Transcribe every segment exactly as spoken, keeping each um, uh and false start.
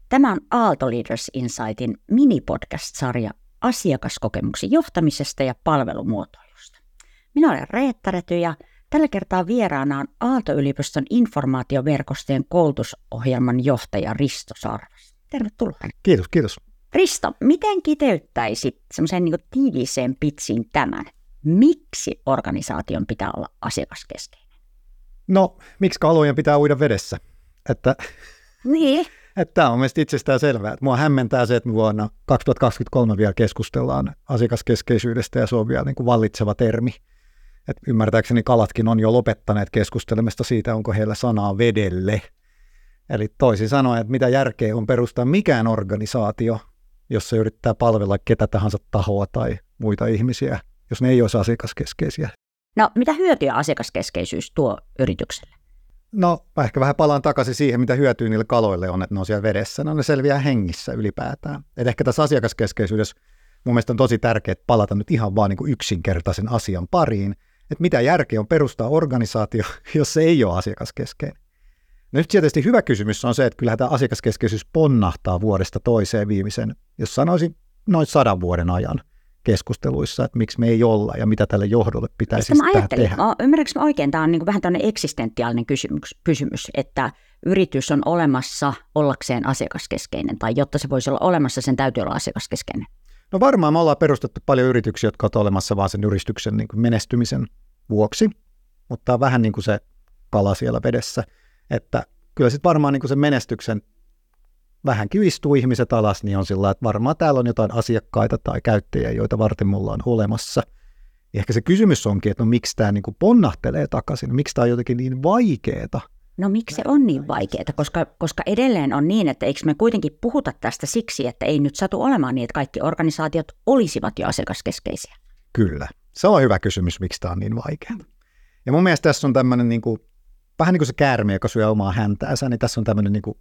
Tämä on Aalto Leaders Insightin mini-podcast-sarja asiakaskokemuksen johtamisesta ja palvelumuotoilusta. Minä olen Reetta Räty ja tällä kertaa vieraana on Aalto-yliopiston informaatioverkostojen koulutusohjelman johtaja Risto Sarvas. Tervetuloa. Kiitos, kiitos. Risto, miten kiteyttäisit semmoiseen niin kuin tiiviiseen pitsiin tämän? Miksi organisaation pitää olla asiakaskeskeinen? No, miksi kalojen pitää uida vedessä? Että, niin. että tämä on mielestäni itsestään selvää. Mua hämmentää se, että me vuonna kaksituhattakaksikymmentäkolme vielä keskustellaan asiakaskeskeisyydestä ja se on vielä niin kuin vallitseva termi. Et ymmärtääkseni kalatkin on jo lopettaneet keskustelemista siitä, onko heillä sanaa vedelle. Eli toisin sanoen, että mitä järkeä on perustaa mikään organisaatio, jossa yrittää palvella ketä tahansa tahoa tai muita ihmisiä, jos ne ei olisi asiakaskeskeisiä. No, mitä hyötyä asiakaskeskeisyys tuo yritykselle? No, mä ehkä vähän palaan takaisin siihen, mitä hyötyä niille kaloille on, että ne on siellä vedessä. No, ne selviää hengissä ylipäätään. Et ehkä tässä asiakaskeskeisyydessä mun mielestä on tosi tärkeää palata nyt ihan vaan niin kuin yksinkertaisen asian pariin, että mitä järkeä on perustaa organisaatio, jos se ei ole asiakaskeskeinen. No nyt tietysti hyvä kysymys on se, että kyllähän tämä asiakaskeskeisyys ponnahtaa vuodesta toiseen viimeisen, jos sanoisin noin sadan vuoden ajan keskusteluissa, että miksi me ei olla ja mitä tälle johdolle pitäisi tehdä. Ymmärrätkö mä oikein, tämä on niin kuin vähän tämmöinen eksistentiaalinen kysymys, kysymys, että yritys on olemassa ollakseen asiakaskeskeinen, tai jotta se voisi olla olemassa, sen täytyy olla asiakaskeskeinen. No varmaan me ollaan perustettu paljon yrityksiä, jotka ovat olemassa vaan sen yrityksen niin kuin menestymisen vuoksi, mutta on vähän niin kuin se kala siellä vedessä, että kyllä sitten varmaan niin kuin sen menestyksen vähänkin istuu ihmiset alas, niin on sillä, että varmaan täällä on jotain asiakkaita tai käyttäjiä, joita varten me ollaan olemassa. Ja ehkä se kysymys onkin, että no miksi tämä niin kuin ponnahtelee takaisin, miksi tämä on jotenkin niin vaikeaa. No miksi se on niin vaikeaa, koska, koska edelleen on niin, että eikö me kuitenkin puhuta tästä siksi, että ei nyt satu olemaan niin, että kaikki organisaatiot olisivat jo asiakaskeskeisiä. Kyllä, se on hyvä kysymys, miksi tämä on niin vaikeaa. Ja mun mielestä tässä on tämmöinen niin kuin, vähän niin kuin se käärme, joka syö omaa häntäänsä, niin tässä on tämmöinen niin kuin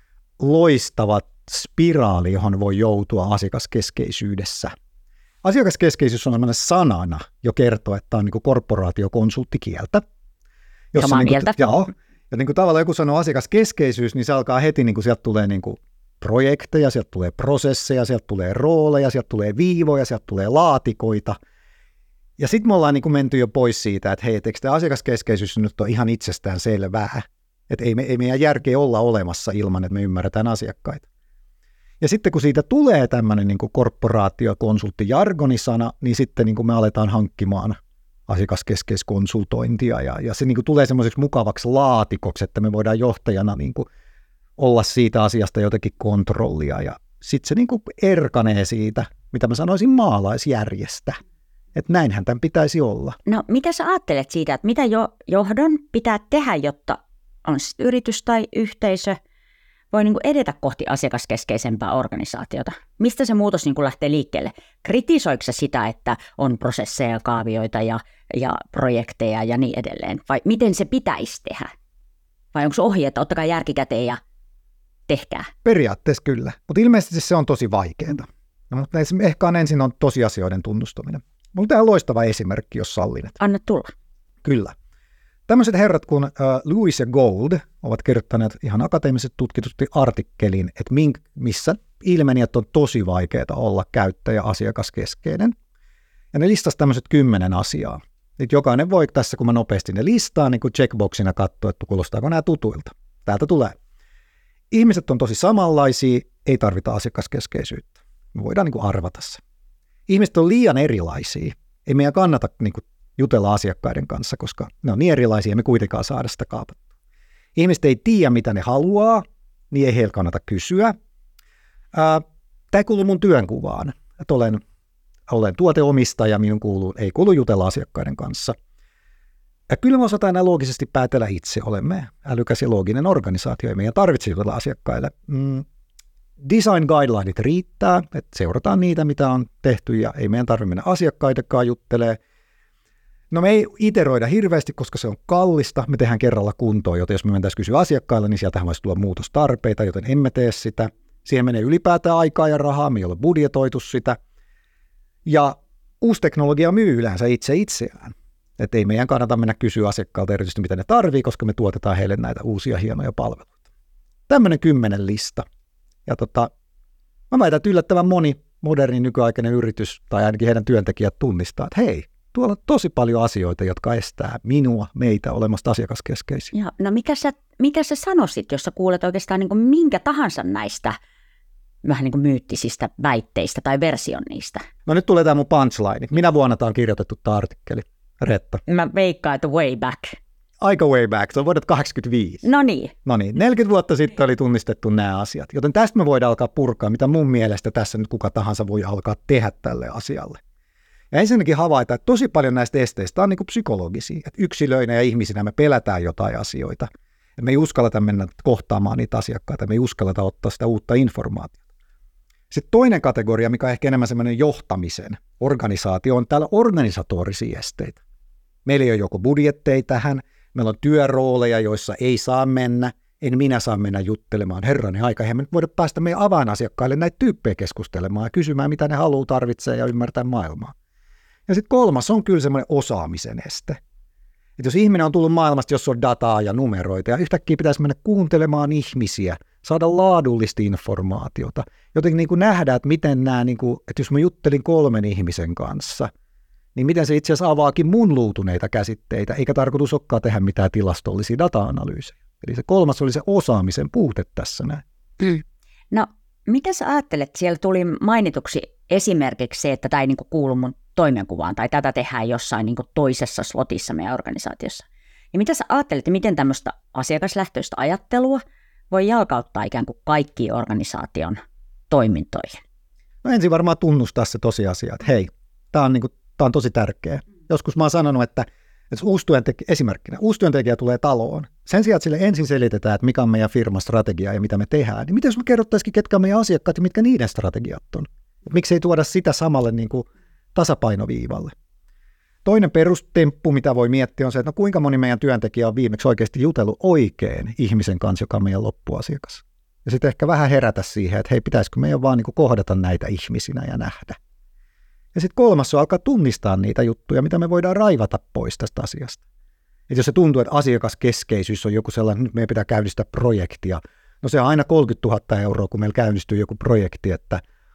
loistava spiraali, johon voi joutua asiakaskeskeisyydessä. Asiakaskeskeisyys on sellainen sanana jo kertoo, että tämä on niin kuin korporaatiokonsulttikieltä. Samaa niin mieltä. Kuin, joo, ja niin kuin tavallaan joku sanoo asiakaskeskeisyys, niin se alkaa heti, niin kuin sieltä tulee niin kuin projekteja, sieltä tulee prosesseja, sieltä tulee rooleja, sieltä tulee viivoja, sieltä tulee laatikoita. Ja sitten me ollaan niin kuin menty jo pois siitä, että hei, eikö tämä asiakaskeskeisyys nyt on ihan itsestään selvää. Että ei, me, ei meidän järkeä olla olemassa ilman, että me ymmärretään asiakkaita. Ja sitten kun siitä tulee tämmöinen niin kuin korporaatiokonsulttijargonisana, niin sitten niin kuin me aletaan hankkimaan asiakaskeskeiskonsultointia. Ja, ja se niin kuin tulee semmoiseksi mukavaksi laatikoksi, että me voidaan johtajana niin kuin olla siitä asiasta jotenkin kontrollia. Ja sitten se niin kuin erkanee siitä, mitä mä sanoisin, maalaisjärjestä. Että näinhän tämän pitäisi olla. No mitä sä ajattelet siitä, että mitä jo johdon pitää tehdä, jotta on sitten yritys tai yhteisö, voi niin kuin edetä kohti asiakaskeskeisempää organisaatiota? Mistä se muutos niin kuin lähtee liikkeelle? Kritisoiko se sitä, että on prosesseja, kaavioita ja, ja projekteja ja niin edelleen? Vai miten se pitäisi tehdä? Vai onko se ohje, että ottakaa järki käteen ja tehkää? Periaatteessa kyllä, mutta ilmeisesti se on tosi vaikeaa. No, mutta ehkä on ensin on tosiasioiden tunnustaminen. Mulla on tähän loistava esimerkki, jos sallin. Anna tulla. Kyllä. Tämmöiset herrat kuin uh, Lewis ja Gold ovat kirjoittaneet ihan akateemisesti tutkitusti artikkelin, että mink, missä ilmeni, että on tosi vaikeaa olla käyttäjä asiakaskeskeinen. Ja ne listasi tämmöiset kymmenen asiaa. Nyt jokainen voi tässä, kun mä nopeasti ne listaan, niin kuin checkboxina katsoa, että kuulostaako nämä tutuilta. Täältä tulee. Ihmiset on tosi samanlaisia, ei tarvita asiakaskeskeisyyttä. Me voidaan niin kuin arvata se. Ihmiset on liian erilaisia. Ei meidän kannata niin kuin jutella asiakkaiden kanssa, koska ne on niin erilaisia, me kuitenkaan saada sitä kaapattua. Ihmiset ei tiedä, mitä ne haluaa, niin ei heillä kannata kysyä. Tämä kuuluu mun työnkuvaan, että olen, olen tuoteomistaja, minun kuuluu, ei kuulu jutella asiakkaiden kanssa. Ja kyllä me osataan nämä loogisesti päätellä itse, olemme älykäs ja looginen organisaatio, ei meidän tarvitse jutella asiakkaille. Mm. Design guidelineit riittää, että seurataan niitä, mitä on tehty, ja ei meidän tarvitse mennä asiakkaitakaan juttelemaan. No me ei iteroida hirveästi, koska se on kallista, me tehdään kerralla kuntoon, joten jos me mentäisiin kysyä asiakkailla, niin sieltähän voisi tulla muutostarpeita, joten emme tee sitä. Siihen menee ylipäätään aikaa ja rahaa, me ei ole budjetoitu sitä. Ja uusi teknologia myy yleensä itse itseään. Että ei meidän kannata mennä kysyä asiakkaalta erityisesti, mitä ne tarvii, koska me tuotetaan heille näitä uusia hienoja palveluita. Tämmöinen kymmenen lista. Ja tota, mä väitän, että yllättävän moni moderni nykyaikainen yritys tai ainakin heidän työntekijät tunnistaa, että hei, tuolla on tosi paljon asioita, jotka estää minua, meitä olemasta asiakaskeskeisiä. Joo, no mikä sä, mikä sä sanoisit, jos sä kuulet oikeastaan niin kuin minkä tahansa näistä vähän niin kuin myyttisistä väitteistä tai version niistä? No nyt tulee tämä mun punchline. Minä vuonna tämä on kirjoitettu tämä artikkeli, Reetta? Mä veikkaan, että way back. Aika way back, se on vuodet kahdeksankymmentäviisi. No niin. No niin, neljäkymmentä vuotta sitten oli tunnistettu nämä asiat, joten tästä me voidaan alkaa purkaa, mitä mun mielestä tässä nyt kuka tahansa voi alkaa tehdä tälle asialle. Ja ensinnäkin havaita, että tosi paljon näistä esteistä on niin kuin psykologisia, että yksilöinä ja ihmisinä me pelätään jotain asioita. Et me ei uskalleta mennä kohtaamaan niitä asiakkaita, me ei uskalleta ottaa sitä uutta informaatiota. Sitten toinen kategoria, mikä on ehkä enemmän semmoinen johtamisen organisaatio, on täällä organisatorisia esteitä. Meillä ei ole joko budjetteja tähän, meillä on työrooleja, joissa ei saa mennä, en minä saa mennä juttelemaan. Herranen aika, eihän me nyt voida päästä meidän avainasiakkaille näitä tyyppejä keskustelemaan ja kysymään, mitä ne haluaa, tarvitsee ja ymmärtää maailmaa. Ja sitten kolmas on kyllä semmoinen osaamisen este. Että jos ihminen on tullut maailmasta, jossa on dataa ja numeroita, ja yhtäkkiä pitäisi mennä kuuntelemaan ihmisiä, saada laadullista informaatiota, jotenkin niin kuin nähdä, että miten nämä, niin kuin, että jos mä juttelin kolmen ihmisen kanssa, niin miten se itse asiassa avaakin mun luutuneita käsitteitä, eikä tarkoitus olekaan tehdä mitään tilastollisia data-analyysejä. Eli se kolmas oli se osaamisen puute tässä näin. Mm. No, mitä sä ajattelet? Siellä tuli mainituksi esimerkiksi se, että tämä ei niin kuin kuulu mun toimenkuvaan, tai tätä tehdään jossain niin kuin toisessa slotissa meidän organisaatiossa. Ja mitä sä ajattelet, miten tämmöistä asiakaslähtöistä ajattelua voi jalkauttaa ikään kuin kaikkiin organisaation toimintoihin? No ensin varmaan tunnustaa se tosiasia, että hei, tämä on, niin kuin, tämä on tosi tärkeä. Joskus mä oon sanonut, että, että uusi työntekijä, esimerkkinä, uusi työntekijä tulee taloon. Sen sijaan, että sille ensin selitetään, että mikä on meidän firman strategia ja mitä me tehdään, niin miten jos me kerrottaisikin, ketkä on meidän asiakkaat ja mitkä niiden strategiat on? Miksi ei tuoda sitä samalle niin kuin tasapainoviivalle? Toinen perustemppu, mitä voi miettiä, on se, että no kuinka moni meidän työntekijä on viimeksi oikeasti jutellut oikein ihmisen kanssa, joka on meidän loppuasiakas. Ja sitten ehkä vähän herätä siihen, että hei, pitäisikö meidän vaan niin kuin kohdata näitä ihmisinä ja nähdä. Ja sitten kolmas on alkaa tunnistaa niitä juttuja, mitä me voidaan raivata pois tästä asiasta. Et jos se tuntuu, että asiakaskeskeisyys on joku sellainen, nyt meidän pitää käynnistää projektia. No se on aina kolmekymmentätuhatta euroa, kun meillä käynnistyy joku projekti, että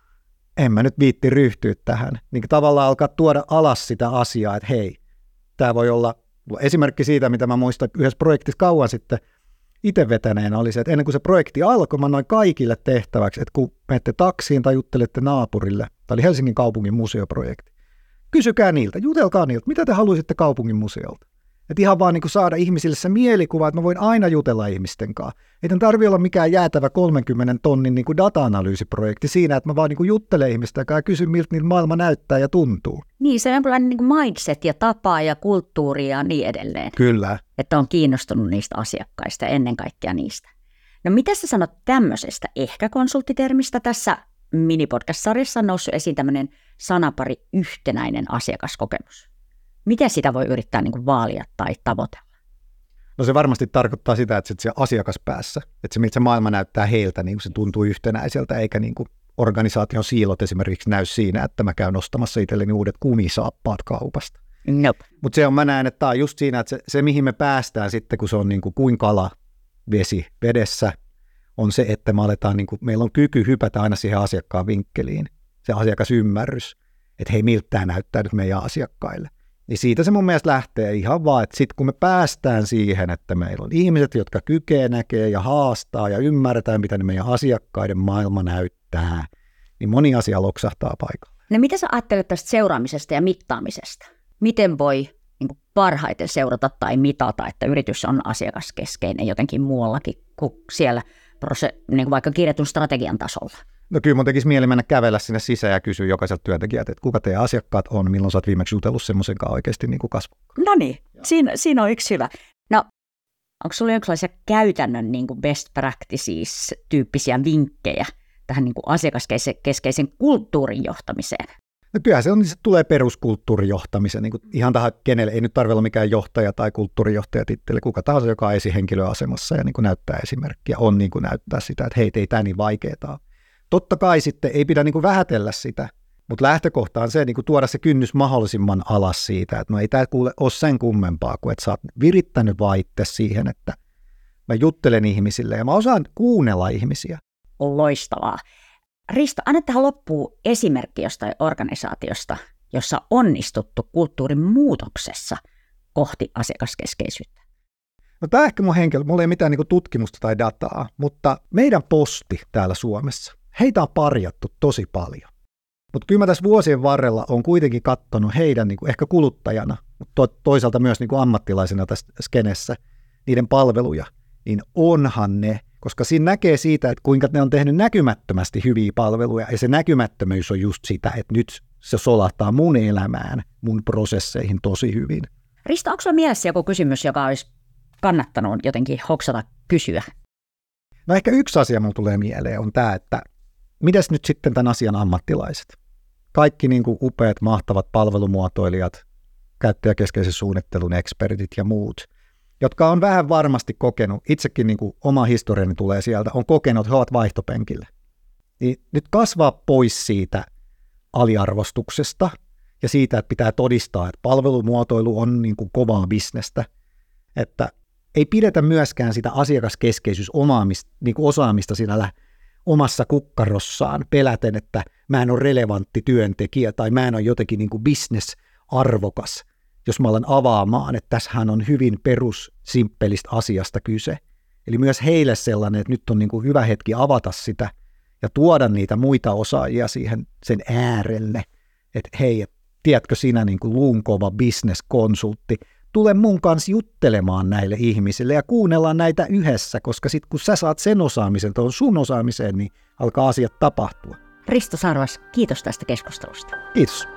en mä nyt viitti ryhtyä tähän. Niin tavallaan alkaa tuoda alas sitä asiaa, että hei, tämä voi olla esimerkki siitä, mitä mä muistan yhdessä projektissa kauan sitten itse vetäneenä oli se, että ennen kuin se projekti alkoi, mä annoin kaikille tehtäväksi, että kun menette taksiin tai juttelette naapurille, tämä oli Helsingin kaupungin museoprojekti, kysykää niiltä, jutelkaa niiltä, mitä te haluaisitte kaupungin museolta. Että ihan vaan niin kuin saada ihmisille se mielikuva, että mä voin aina jutella ihmisten kanssa. Ei tämän tarvitse olla mikään jäätävä kolmenkymmenen tonnin niin kuin data-analyysiprojekti siinä, että mä vaan niin kuin juttelen ihmisten kanssa ja kysyn, miltä niillä maailma näyttää ja tuntuu. Niin, se on jonkinlainen niin kuin mindset ja tapa ja kulttuuri ja niin edelleen. Kyllä. Että on kiinnostunut niistä asiakkaista ja ennen kaikkea niistä. No mitä sä sanot tämmöisestä ehkä konsulttitermistä? Tässä minipodcast-sarjassa on noussut esiin tämmöinen sanapari yhtenäinen asiakaskokemus. Miten sitä voi yrittää niin kuin vaalia tai tavoitella? No se varmasti tarkoittaa sitä, että se asiakaspäässä, että se miltä se maailma näyttää heiltä, niin se tuntuu yhtenäiseltä, eikä niin kuin organisaation siilot esimerkiksi näy siinä, että mä käyn ostamassa itselleni uudet kumisaappaat kaupasta. Nope. Mutta se on, mä näen, että tämä on just siinä, että se, se mihin me päästään sitten, kun se on niin kuin kuin kala vesi vedessä, on se, että me aletaan, niin kuin, meillä on kyky hypätä aina siihen asiakkaan vinkkeliin, se asiakasymmärrys, että hei, miltä tämä näyttää nyt meidän asiakkaille. Niin siitä se mun mielestä lähtee ihan vaan, että sitten kun me päästään siihen, että meillä on ihmiset, jotka kykee, näkee ja haastaa ja ymmärtää, mitä ne meidän asiakkaiden maailma näyttää, niin moni asia loksahtaa paikalle. No mitä sä ajattelet tästä seuraamisesta ja mittaamisesta? Miten voi niin kuin parhaiten seurata tai mitata, että yritys on asiakaskeskeinen jotenkin muuallakin kuin siellä prose- niin kuin vaikka kirjatun strategian tasolla? No kyllä mun tekisi mieli mennä kävellä sinne sisään ja kysyä jokaiselta työntekijältä, että kuka teidän asiakkaat on, milloin sä oot viimeksi jutellut semmoisen kanssa oikeasti niin kuin kasvokkaan. No niin, siinä, siinä on yksi hyvä. No, onko sulla jonkinlaisia käytännön niin kuin best practices-tyyppisiä vinkkejä tähän niin kuin asiakaskeskeisen kulttuurin johtamiseen? No kyllä se, on, se tulee peruskulttuurijohtamisen, niin kuin ihan tähän kenelle, ei nyt tarvitse olla mikään johtaja tai kulttuurijohtajatitteli, kuka tahansa, joka on esihenkilöasemassa ja niin kuin näyttää esimerkkiä, on niin kuin näyttää sitä, että hei, ei tämä niin vaikeaa. Totta kai sitten ei pidä niin kuin vähätellä sitä, mutta lähtökohta on se, niin kuin tuoda se kynnys mahdollisimman alas siitä, että no ei tämä kuule ole sen kummempaa, kuin että sä oot virittänyt vaan itse siihen, että mä juttelen ihmisille ja mä osaan kuunnella ihmisiä. loistavaa. Risto, anna tähän loppuun esimerkki jostain organisaatiosta, jossa on onnistuttu kulttuurin muutoksessa kohti asiakaskeskeisyyttä. No tämä ehkä mun henkilö, mulla ei mitään niinku tutkimusta tai dataa, mutta meidän posti täällä Suomessa, heitä on parjattu tosi paljon. Mutta kyllä mä tässä vuosien varrella on kuitenkin katsonut heidän niinku ehkä kuluttajana, mutta toisaalta myös niinku ammattilaisena tässä skenessä, niiden palveluja, niin onhan ne, koska siinä näkee siitä, että kuinka ne on tehnyt näkymättömästi hyviä palveluja, ja se näkymättömyys on just sitä, että nyt se solahtaa mun elämään, mun prosesseihin tosi hyvin. Risto, onko sulla mielessä joku kysymys, joka olisi kannattanut jotenkin hoksata kysyä? No ehkä yksi asia mulle tulee mieleen on tämä, että mitäs nyt sitten tämän asian ammattilaiset? Kaikki niin kuin upeat, mahtavat palvelumuotoilijat, käyttäjäkeskeisen suunnittelun ekspertit ja muut, jotka on vähän varmasti kokenut, itsekin niin kuin oma historiani tulee sieltä, on kokenut, että he ovat vaihtopenkillä. Niin nyt kasvaa pois siitä aliarvostuksesta ja siitä, että pitää todistaa, että palvelumuotoilu on niin kuin kovaa bisnestä, että ei pidetä myöskään sitä asiakaskeskeisyys-osaamista niin kuin osaamista siinä omassa kukkarossaan peläten, että mä en ole relevantti työntekijä tai mä en ole jotenkin niin kuin business-arvokas, jos mä alan avaamaan, että tässähän on hyvin perussimppelistä asiasta kyse. Eli myös heille sellainen, että nyt on niin kuin hyvä hetki avata sitä ja tuoda niitä muita osaajia siihen sen äärelle, että hei, tiedätkö sinä niin kuin luunkova business-konsultti, tule mun kanssa juttelemaan näille ihmisille ja kuunnellaan näitä yhdessä, koska sitten kun sä saat sen osaamisen, tuon sun osaamiseen, niin alkaa asiat tapahtua. Risto Sarvas, kiitos tästä keskustelusta. Kiitos.